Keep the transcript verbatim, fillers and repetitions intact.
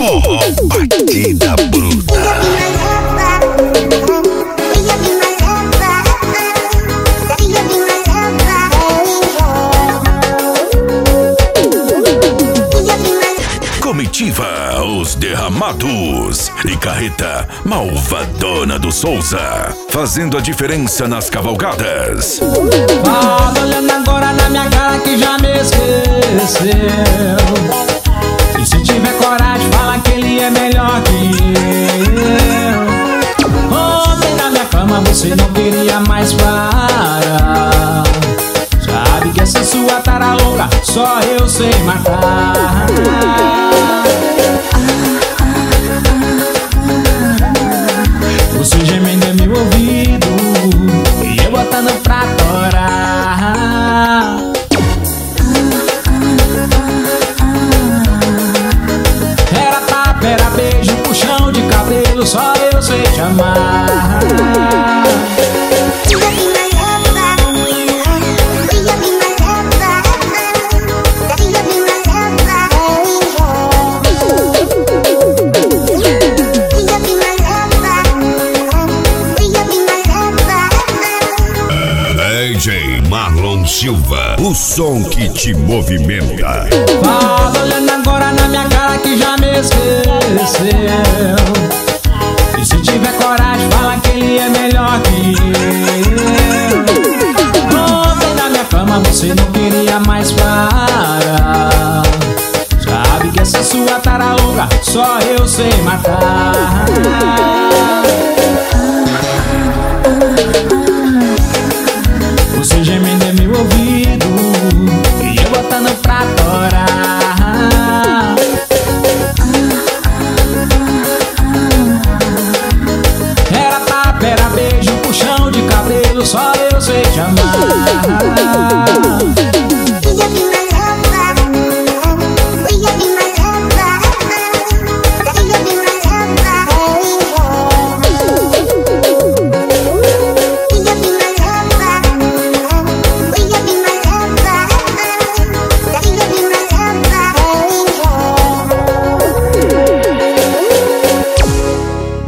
Forró Batida Bruta. Comitiva Os Derramados e Carreta Malvadona do Souza, fazendo a diferença nas cavalgadas. Ah, olhando agora na minha cara que já me esqueceu. E se tiver coragem, fala que ele é melhor que eu. Ontem na minha cama você não queria mais parar. Sabe que essa sua tara louca só eu sei matar. Você gemendo em meu ouvido e eu botando pra torar. Era tapa, era beijo, puxão de cabelo, só eu sei te amar. D J Marlon Silva, o som que te movimenta. Fala olhando agora na minha cara que já me esqueceu. E se tiver coragem, fala que ele é melhor que eu. Ontem na minha cama você não queria mais parar. Sabe que essa sua tara louca só eu sei matar. Você gemendo em meu ouvido e eu botando pra torar. Era tapa, era beijo, puxão de cabelo, só eu sei te amar.